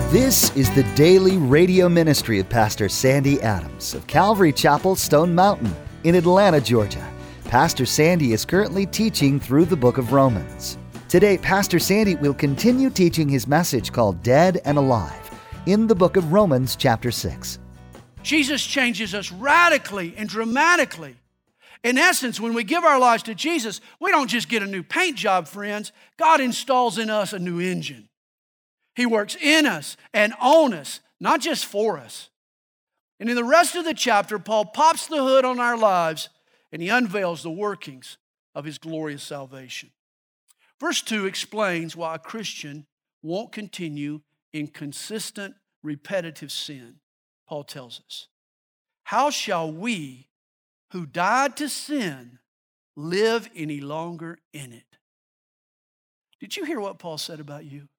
This is the daily radio ministry of Pastor Sandy Adams of Calvary Chapel, Stone Mountain in Atlanta, Georgia. Pastor Sandy is currently teaching through the book of Romans. Today, Pastor Sandy will continue teaching his message called Dead and Alive in the book of Romans chapter 6. Jesus changes us radically and dramatically. In essence, when we give our lives to Jesus, we don't just get a new paint job, friends. God installs in us a new engine. He works in us and on us, not just for us. And in the rest of the chapter, Paul pops the hood on our lives and he unveils the workings of his glorious salvation. Verse 2 explains why a Christian won't continue in consistent, repetitive sin. Paul tells us, "How shall we who died to sin live any longer in it?" Did you hear what Paul said about you?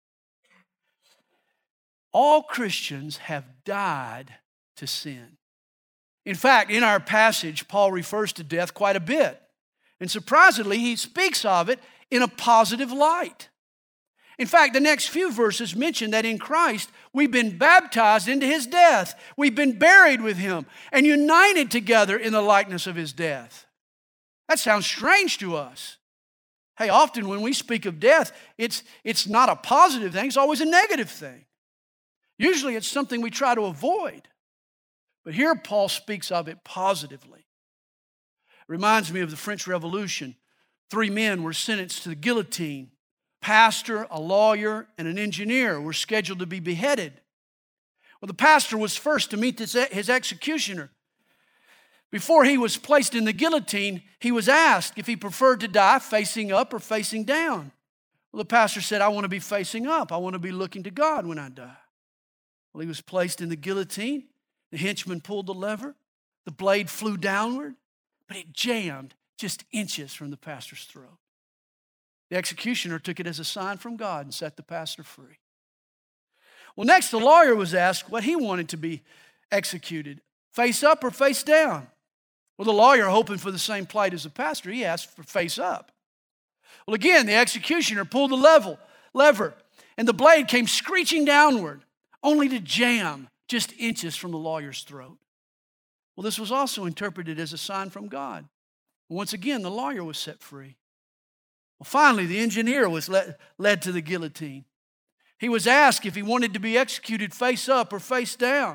All Christians have died to sin. In fact, in our passage, Paul refers to death quite a bit. And surprisingly, he speaks of it in a positive light. In fact, the next few verses mention that in Christ, we've been baptized into his death. We've been buried with him and united together in the likeness of his death. That sounds strange to us. Hey, often when we speak of death, it's not a positive thing, it's always a negative thing. Usually it's something we try to avoid. But here Paul speaks of it positively. It reminds me of the French Revolution. 3 men were sentenced to the guillotine. Pastor, a lawyer, and an engineer were scheduled to be beheaded. Well, the pastor was first to meet his executioner. Before he was placed in the guillotine, he was asked if he preferred to die facing up or facing down. Well, the pastor said, "I want to be facing up. I want to be looking to God when I die." Well, he was placed in the guillotine. The henchman pulled the lever. The blade flew downward, but it jammed just inches from the pastor's throat. The executioner took it as a sign from God and set the pastor free. Well, next the lawyer was asked what he wanted to be executed, face up or face down. Well, the lawyer, hoping for the same plight as the pastor, he asked for face up. Well, again, the executioner pulled the lever, and the blade came screeching downward, only to jam just inches from the lawyer's throat. Well, this was also interpreted as a sign from God. Once again, the lawyer was set free. Well, finally, the engineer was led to the guillotine. He was asked if he wanted to be executed face up or face down.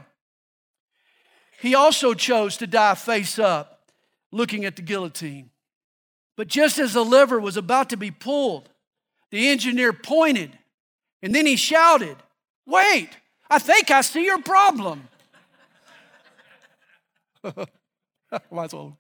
He also chose to die face up, looking at the guillotine. But just as the lever was about to be pulled, the engineer pointed, and then he shouted, "Wait! I think I see your problem." Might as well.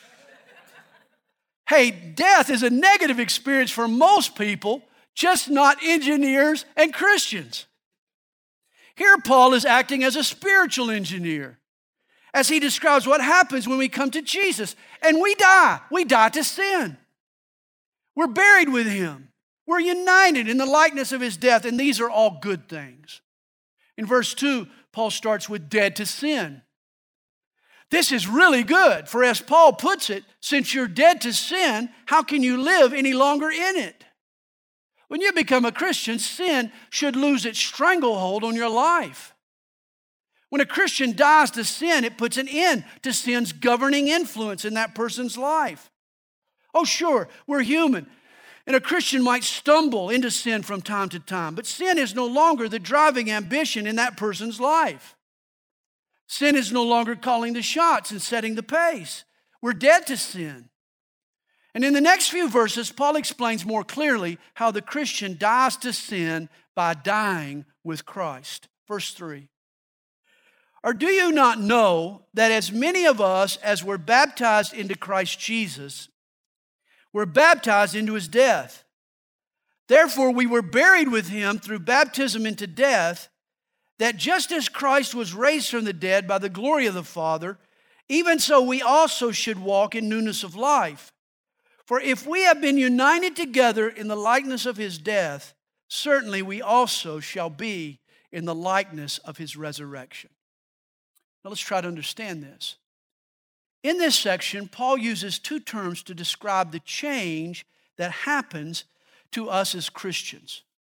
Hey, death is a negative experience for most people, just not engineers and Christians. Here Paul is acting as a spiritual engineer as he describes what happens when we come to Jesus and we die. We die to sin. We're buried with him. We're united in the likeness of his death, and these are all good things. In verse 2, Paul starts with dead to sin. This is really good, for as Paul puts it, since you're dead to sin, how can you live any longer in it? When you become a Christian, sin should lose its stranglehold on your life. When a Christian dies to sin, it puts an end to sin's governing influence in that person's life. Oh, sure, we're human. And a Christian might stumble into sin from time to time, but sin is no longer the driving ambition in that person's life. Sin is no longer calling the shots and setting the pace. We're dead to sin. And in the next few verses, Paul explains more clearly how the Christian dies to sin by dying with Christ. Verse 3. "Or do you not know that as many of us as were baptized into Christ Jesus, were baptized into his death? Therefore we were buried with him through baptism into death, that just as Christ was raised from the dead by the glory of the Father, even so we also should walk in newness of life. For if we have been united together in the likeness of his death, certainly we also shall be in the likeness of his resurrection." Now let's try to understand this. In this section, Paul uses 2 terms to describe the change that happens to us as Christians.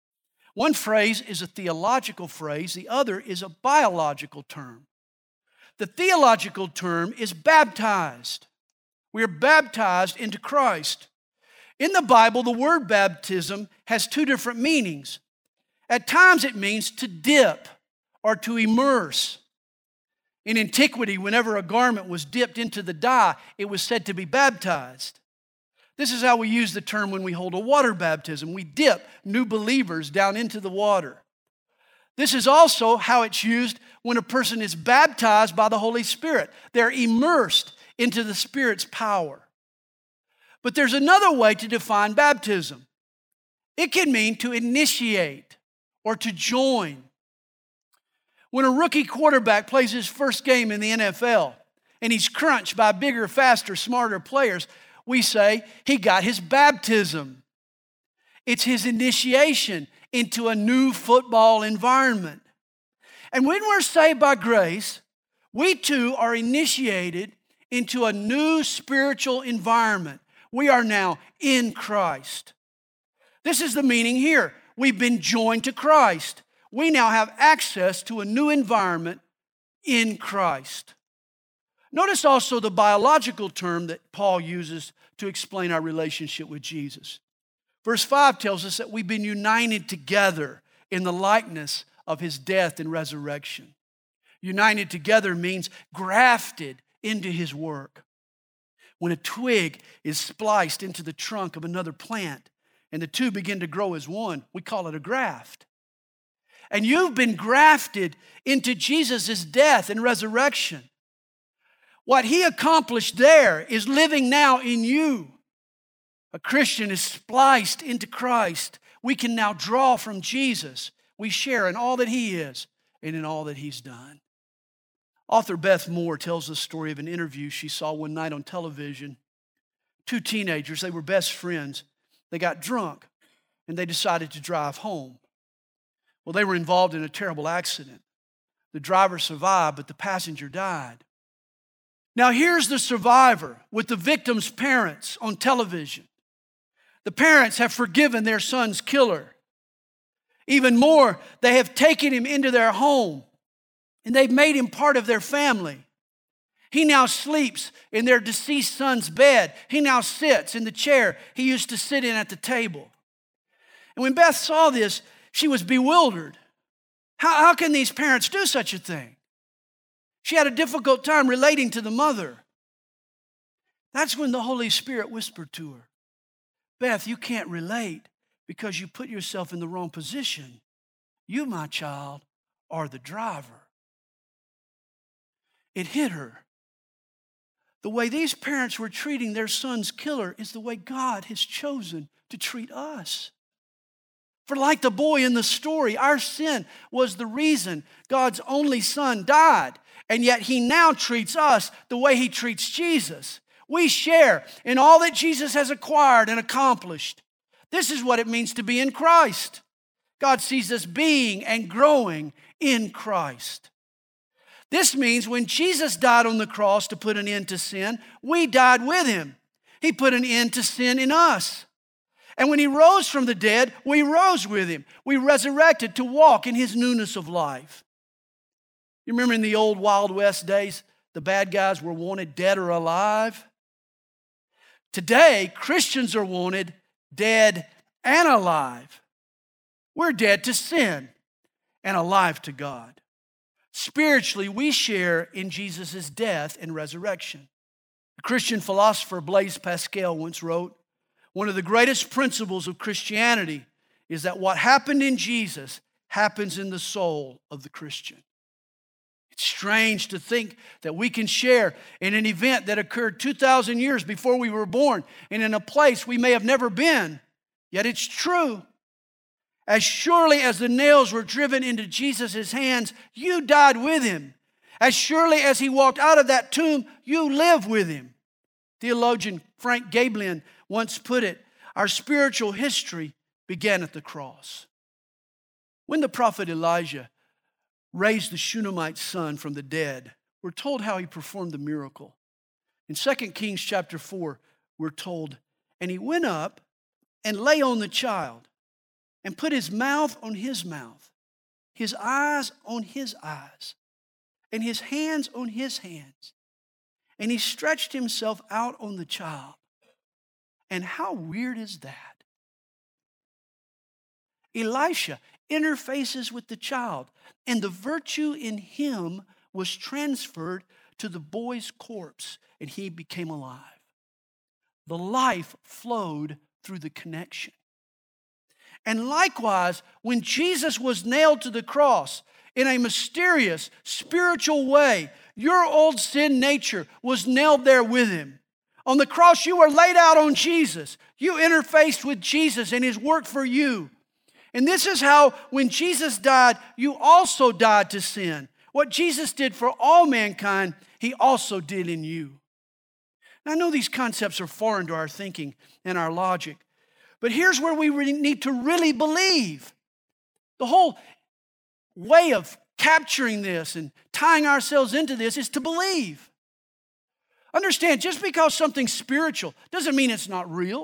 One phrase is a theological phrase, the other is a biological term. The theological term is baptized. We are baptized into Christ. In the Bible, the word baptism has two different meanings. At times it means to dip or to immerse. In antiquity, whenever a garment was dipped into the dye, it was said to be baptized. This is how we use the term when we hold a water baptism. We dip new believers down into the water. This is also how it's used when a person is baptized by the Holy Spirit. They're immersed into the Spirit's power. But there's another way to define baptism. It can mean to initiate or to join. When a rookie quarterback plays his first game in the NFL and he's crunched by bigger, faster, smarter players, we say he got his baptism. It's his initiation into a new football environment. And when we're saved by grace, we too are initiated into a new spiritual environment. We are now in Christ. This is the meaning here. We've been joined to Christ. We now have access to a new environment in Christ. Notice also the biological term that Paul uses to explain our relationship with Jesus. Verse 5 tells us that we've been united together in the likeness of his death and resurrection. United together means grafted into his work. When a twig is spliced into the trunk of another plant and the two begin to grow as one, we call it a graft. And you've been grafted into Jesus' death and resurrection. What he accomplished there is living now in you. A Christian is spliced into Christ. We can now draw from Jesus. We share in all that he is and in all that he's done. Author Beth Moore tells the story of an interview she saw one night on television. Two teenagers, they were best friends. They got drunk and they decided to drive home. Well, they were involved in a terrible accident. The driver survived, but the passenger died. Now here's the survivor with the victim's parents on television. The parents have forgiven their son's killer. Even more, they have taken him into their home and they've made him part of their family. He now sleeps in their deceased son's bed. He now sits in the chair he used to sit in at the table. And when Beth saw this, she was bewildered. How can these parents do such a thing? She had a difficult time relating to the mother. That's when the Holy Spirit whispered to her, Beth, you can't relate because you put yourself in the wrong position. You, my child, are the driver. It hit her. The way these parents were treating their son's killer is the way God has chosen to treat us. For like the boy in the story, our sin was the reason God's only son died. And yet he now treats us the way he treats Jesus. We share in all that Jesus has acquired and accomplished. This is what it means to be in Christ. God sees us being and growing in Christ. This means when Jesus died on the cross to put an end to sin, we died with him. He put an end to sin in us. And when he rose from the dead, we rose with him. We resurrected to walk in his newness of life. You remember in the old Wild West days, the bad guys were wanted dead or alive? Today, Christians are wanted dead and alive. We're dead to sin and alive to God. Spiritually, we share in Jesus' death and resurrection. The Christian philosopher Blaise Pascal once wrote, one of the greatest principles of Christianity is that what happened in Jesus happens in the soul of the Christian. It's strange to think that we can share in an event that occurred 2,000 years before we were born and in a place we may have never been, yet it's true. As surely as the nails were driven into Jesus' hands, you died with him. As surely as he walked out of that tomb, you live with him. Theologian Frank Gaebelein once put it, our spiritual history began at the cross. When the prophet Elijah raised the Shunammite son from the dead, we're told how he performed the miracle. In 2 Kings chapter 4, we're told, and he went up and lay on the child. and put his mouth on his mouth, his eyes on his eyes, and his hands on his hands. And he stretched himself out on the child. And how weird is that? Elisha interfaces with the child, and the virtue in him was transferred to the boy's corpse, and he became alive. The life flowed through the connection. And likewise, when Jesus was nailed to the cross in a mysterious, spiritual way, your old sin nature was nailed there with him. On the cross, you were laid out on Jesus. You interfaced with Jesus and his work for you. And this is how, when Jesus died, you also died to sin. What Jesus did for all mankind, he also did in you. Now, I know these concepts are foreign to our thinking and our logic, but here's where we need to really believe. The whole way of capturing this and tying ourselves into this is to believe. Understand, just because something's spiritual doesn't mean it's not real.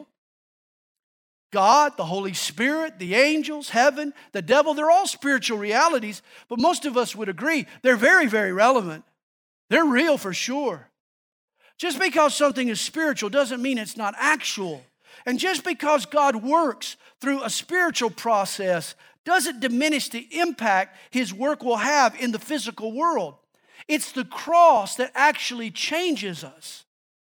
God, the Holy Spirit, the angels, heaven, the devil, they're all spiritual realities, but most of us would agree they're very, very relevant. They're real for sure. Just because something is spiritual doesn't mean it's not actual. And just because God works through a spiritual process doesn't diminish the impact his work will have in the physical world. It's the cross that actually changes us.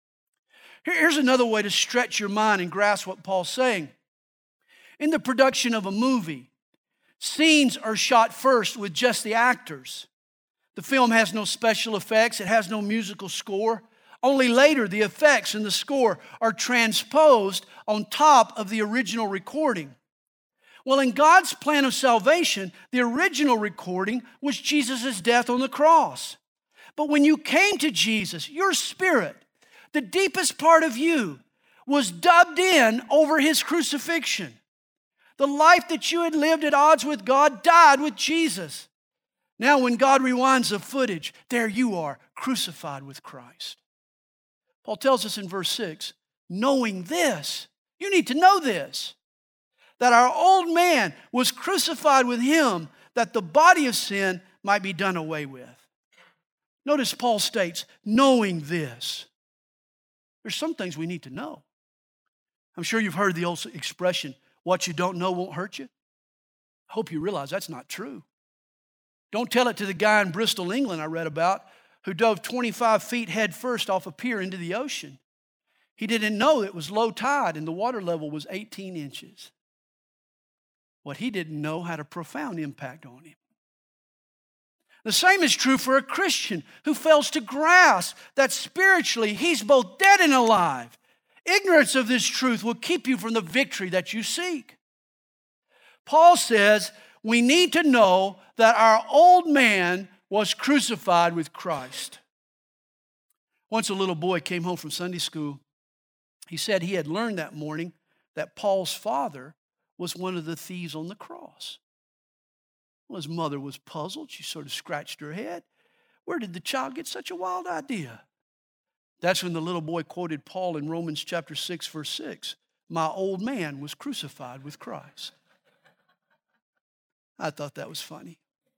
Here's another way to stretch your mind and grasp what Paul's saying. In the production of a movie, scenes are shot first with just the actors. The film has no special effects. It has no musical score. Only later, the effects and the score are transposed on top of the original recording. Well, in God's plan of salvation, the original recording was Jesus' death on the cross. But when you came to Jesus, your spirit, the deepest part of you, was dubbed in over his crucifixion. The life that you had lived at odds with God died with Jesus. Now when God rewinds the footage, there you are, crucified with Christ. Paul tells us in verse 6, knowing this, you need to know this, that our old man was crucified with him, that the body of sin might be done away with. Notice Paul states, knowing this. There's some things we need to know. I'm sure you've heard the old expression, what you don't know won't hurt you. I hope you realize that's not true. Don't tell it to the guy in Bristol, England I read about, who dove 25 feet head first off a pier into the ocean. He didn't know it was low tide and the water level was 18 inches. What he didn't know had a profound impact on him. The same is true for a Christian who fails to grasp that spiritually he's both dead and alive. Ignorance of this truth will keep you from the victory that you seek. Paul says we need to know that our old man was crucified with Christ. Once a little boy came home from Sunday school. He said he had learned that morning that Paul's father was one of the thieves on the cross. Well, his mother was puzzled. She sort of scratched her head. Where did the child get such a wild idea? That's when the little boy quoted Paul in Romans chapter 6, verse 6. My old man was crucified with Christ. I thought that was funny.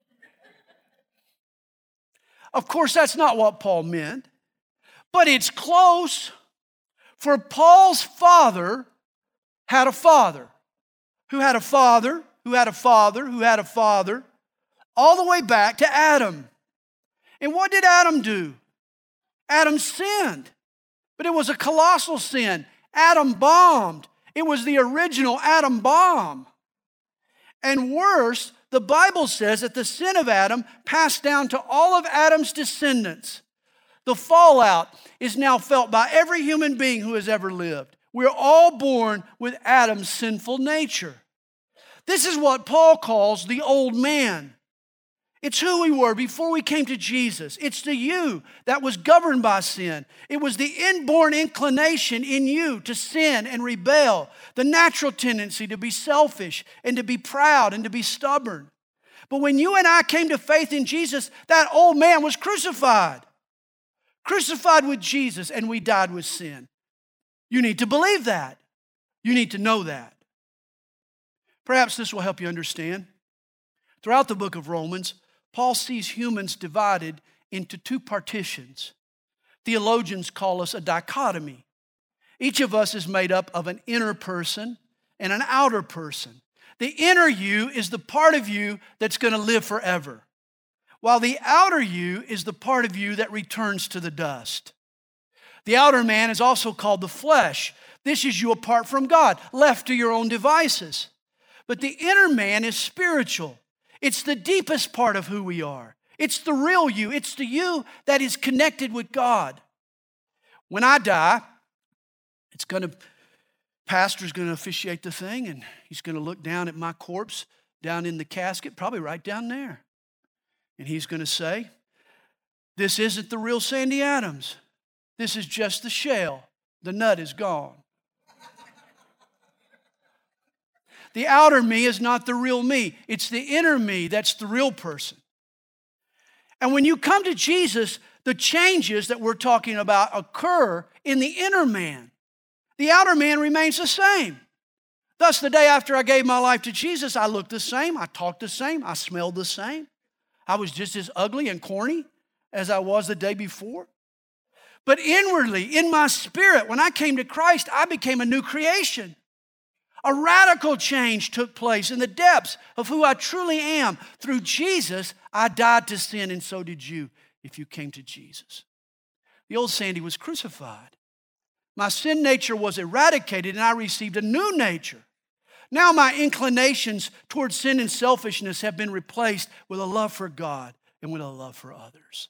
Of course, that's not what Paul meant, but it's close. For Paul's father had a father, who had a father, who had a father, who had a father, all the way back to Adam. And what did Adam do? Adam sinned, but it was a colossal sin. Adam bombed. It was the original Adam bomb. And worse, the Bible says that the sin of Adam passed down to all of Adam's descendants. The fallout is now felt by every human being who has ever lived. We're all born with Adam's sinful nature. This is what Paul calls the old man. It's who we were before we came to Jesus. It's the you that was governed by sin. It was the inborn inclination in you to sin and rebel, the natural tendency to be selfish and to be proud and to be stubborn. But when you and I came to faith in Jesus, that old man was crucified. Crucified with Jesus, and we died with sin. You need to believe that. You need to know that. Perhaps this will help you understand. Throughout the book of Romans, Paul sees humans divided into two partitions. Theologians call us a dichotomy. Each of us is made up of an inner person and an outer person. The inner you is the part of you that's going to live forever, while the outer you is the part of you that returns to the dust. The outer man is also called the flesh. This is you apart from God, left to your own devices. But the inner man is spiritual. It's the deepest part of who we are. It's the real you. It's the you that is connected with God. When I die, pastor's going to officiate the thing, and he's going to look down at my corpse down in the casket, probably right down there. And he's going to say, this isn't the real Sandy Adams. This is just the shell. The nut is gone. The outer me is not the real me. It's the inner me that's the real person. And when you come to Jesus, the changes that we're talking about occur in the inner man. The outer man remains the same. Thus, the day after I gave my life to Jesus, I looked the same, I talked the same, I smelled the same. I was just as ugly and corny as I was the day before. But inwardly, in my spirit, when I came to Christ, I became a new creation. A radical change took place in the depths of who I truly am. Through Jesus, I died to sin, and so did you if you came to Jesus. The old Sandy was crucified. My sin nature was eradicated, and I received a new nature. Now my inclinations towards sin and selfishness have been replaced with a love for God and with a love for others.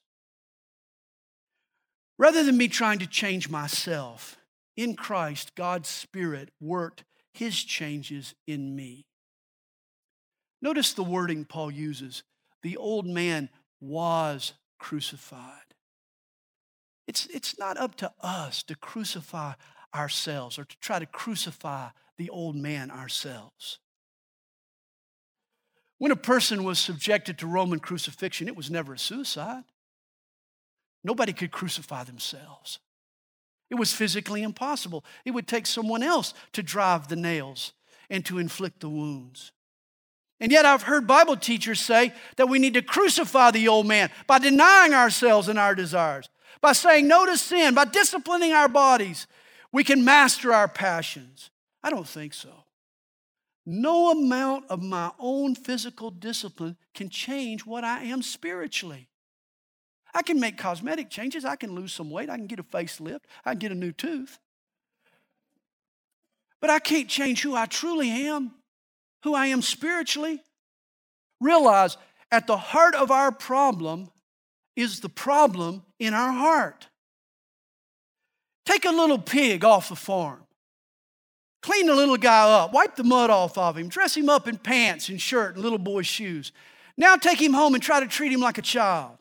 Rather than me trying to change myself, in Christ, God's Spirit worked His changes in me. Notice the wording Paul uses. The old man was crucified. It's not up to us to crucify ourselves or to try to crucify the old man ourselves. When a person was subjected to Roman crucifixion, it was never a suicide. Nobody could crucify themselves. It was physically impossible. It would take someone else to drive the nails and to inflict the wounds. And yet I've heard Bible teachers say that we need to crucify the old man by denying ourselves and our desires, by saying no to sin, by disciplining our bodies. We can master our passions. I don't think so. No amount of my own physical discipline can change what I am spiritually. I can make cosmetic changes. I can lose some weight. I can get a facelift. I can get a new tooth. But I can't change who I truly am, who I am spiritually. Realize at the heart of our problem is the problem in our heart. Take a little pig off the farm. Clean the little guy up. Wipe the mud off of him. Dress him up in pants and shirt and little boy's shoes. Now take him home and try to treat him like a child.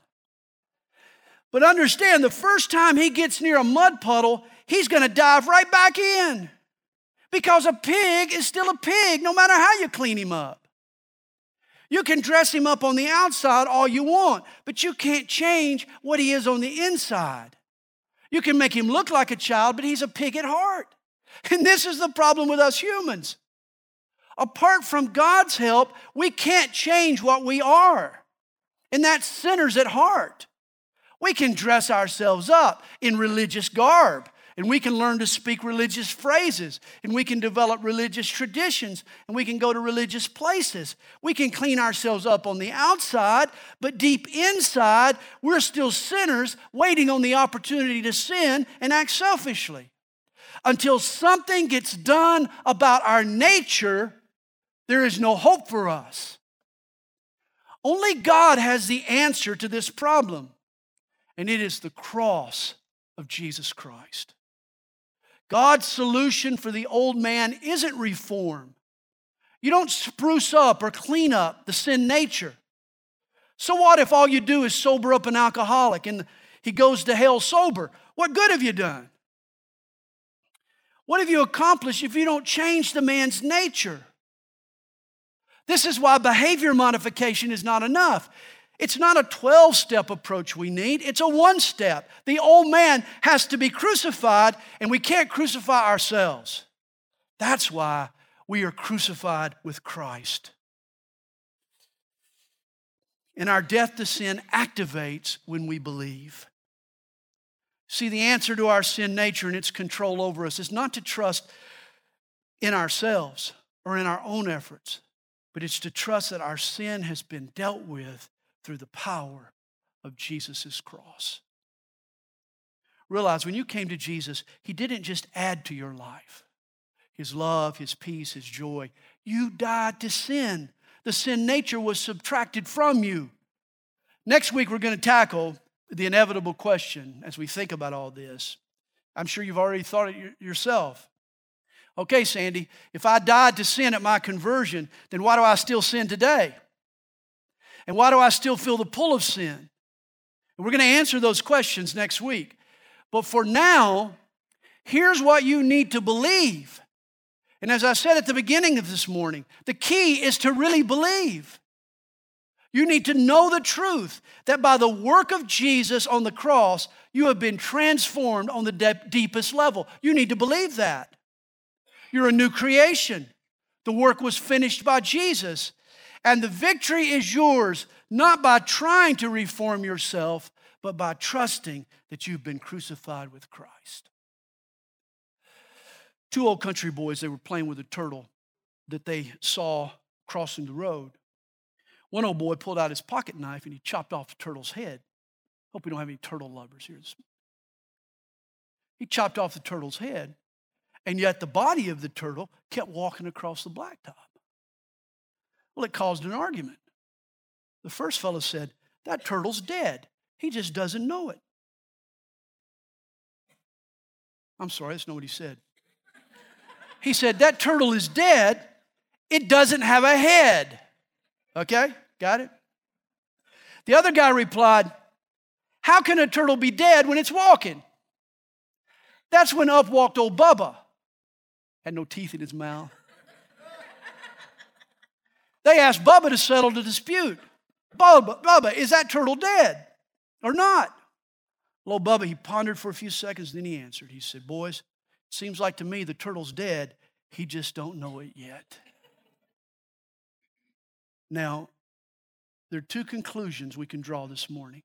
But understand, the first time he gets near a mud puddle, he's going to dive right back in. Because a pig is still a pig, no matter how you clean him up. You can dress him up on the outside all you want, but you can't change what he is on the inside. You can make him look like a child, but he's a pig at heart. And this is the problem with us humans. Apart from God's help, we can't change what we are. And that's sinners at heart. We can dress ourselves up in religious garb, and we can learn to speak religious phrases, and we can develop religious traditions, and we can go to religious places. We can clean ourselves up on the outside, but deep inside, we're still sinners waiting on the opportunity to sin and act selfishly. Until something gets done about our nature, there is no hope for us. Only God has the answer to this problem. And it is the cross of Jesus Christ. God's solution for the old man isn't reform. You don't spruce up or clean up the sin nature. So what if all you do is sober up an alcoholic and he goes to hell sober? What good have you done? What have you accomplished if you don't change the man's nature? This is why behavior modification is not enough. It's not a 12-step approach we need. It's a one-step. The old man has to be crucified, and we can't crucify ourselves. That's why We are crucified with Christ. And our death to sin activates when we believe. See, the answer to our sin nature and its control over us is not to trust in ourselves or in our own efforts, but it's to trust that our sin has been dealt with through the power of Jesus' cross. Realize when you came to Jesus, He didn't just add to your life His love, His peace, His joy. You died to sin. The sin nature was subtracted from you. Next week, we're going to tackle the inevitable question as we think about all this. I'm sure you've already thought it yourself. Okay, Sandy, if I died to sin at my conversion, then why do I still sin today? And why do I still feel the pull of sin? And we're going to answer those questions next week. But for now, here's what you need to believe. And as I said at the beginning of this morning, the key is to really believe. You need to know the truth that by the work of Jesus on the cross, you have been transformed on the deepest level. You need to believe that. You're a new creation. The work was finished by Jesus. And the victory is yours, not by trying to reform yourself, but by trusting that you've been crucified with Christ. Two old country boys, they were playing with a turtle that they saw crossing the road. One old boy pulled out his pocket knife and he chopped off the turtle's head. Hope we don't have any turtle lovers here. He chopped off the turtle's head, and yet the body of the turtle kept walking across the blacktop. Well, it caused an argument. The first fellow said, "That turtle's dead. He just doesn't know it." I'm sorry, that's not what he said. He said, "That turtle is dead. It doesn't have a head." Okay, got it? The other guy replied, "How can a turtle be dead when it's walking?" That's when up walked old Bubba. Had no teeth in his mouth. They asked Bubba to settle the dispute. Bubba, is that turtle dead or not? Well, old Bubba, he pondered for a few seconds, then he answered. He said, "Boys, it seems like to me the turtle's dead. He just don't know it yet." Now, there are two conclusions we can draw this morning.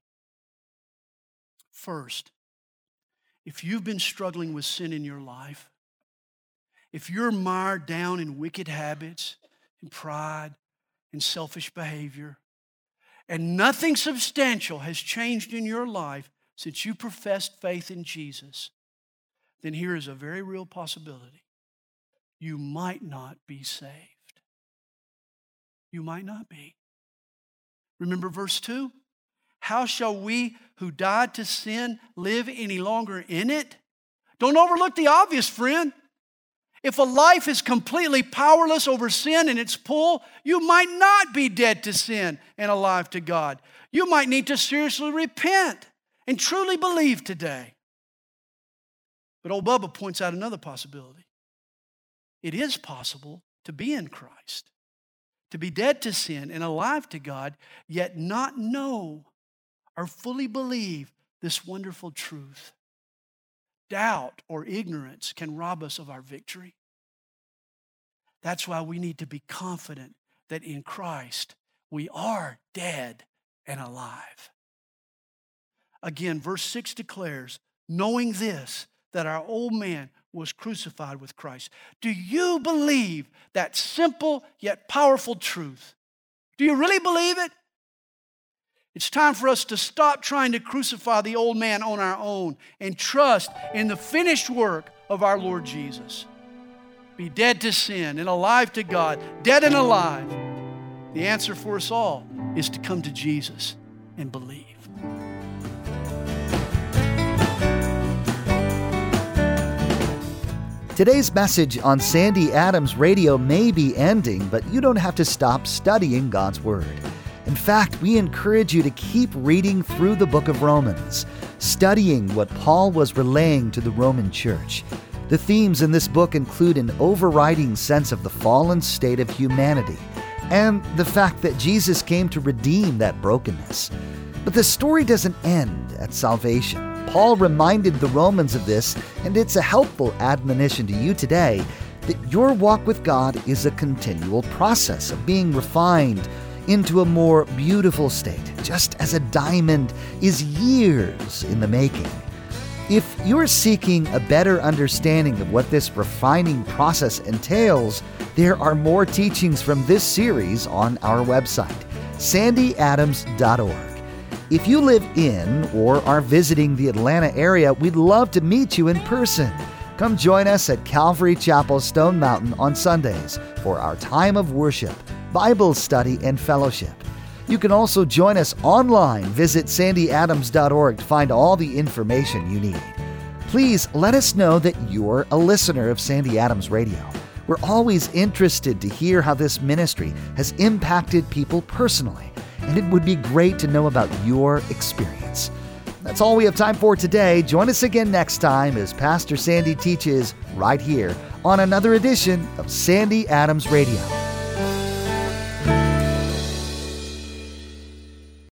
First, if you've been struggling with sin in your life, if you're mired down in wicked habits, in pride, in selfish behavior, and nothing substantial has changed in your life since you professed faith in Jesus, then here is a very real possibility. You might not be saved. You might not be. Remember verse 2? How shall we who died to sin live any longer in it? Don't overlook the obvious, friend. If a life is completely powerless over sin and its pull, you might not be dead to sin and alive to God. You might need to seriously repent and truly believe today. But old Bubba points out another possibility. It is possible to be in Christ, to be dead to sin and alive to God, yet not know or fully believe this wonderful truth. Doubt or ignorance can rob us of our victory. That's why we need to be confident that in Christ we are dead and alive. Again, verse 6 declares, knowing this, that our old man was crucified with Christ. Do you believe that simple yet powerful truth? Do you really believe it? It's time for us to stop trying to crucify the old man on our own and trust in the finished work of our Lord Jesus. Be dead to sin and alive to God, dead and alive. The answer for us all is to come to Jesus and believe. Today's message on Sandy Adams Radio may be ending, but you don't have to stop studying God's Word. In fact, we encourage you to keep reading through the book of Romans, studying what Paul was relaying to the Roman church. The themes in this book include an overriding sense of the fallen state of humanity and the fact that Jesus came to redeem that brokenness. But the story doesn't end at salvation. Paul reminded the Romans of this, and it's a helpful admonition to you today that your walk with God is a continual process of being refined into a more beautiful state, just as a diamond is years in the making. If you're seeking a better understanding of what this refining process entails, there are more teachings from this series on our website, sandyadams.org. If you live in or are visiting the Atlanta area, we'd love to meet you in person. Come join us at Calvary Chapel, Stone Mountain on Sundays for our time of worship, Bible study, and fellowship. You can also join us online. Visit sandyadams.org to find all the information you need. Please let us know that you're a listener of Sandy Adams Radio. We're always interested to hear how this ministry has impacted people personally, and it would be great to know about your experience. That's all we have time for today. Join us again next time as Pastor Sandy teaches right here on another edition of Sandy Adams Radio.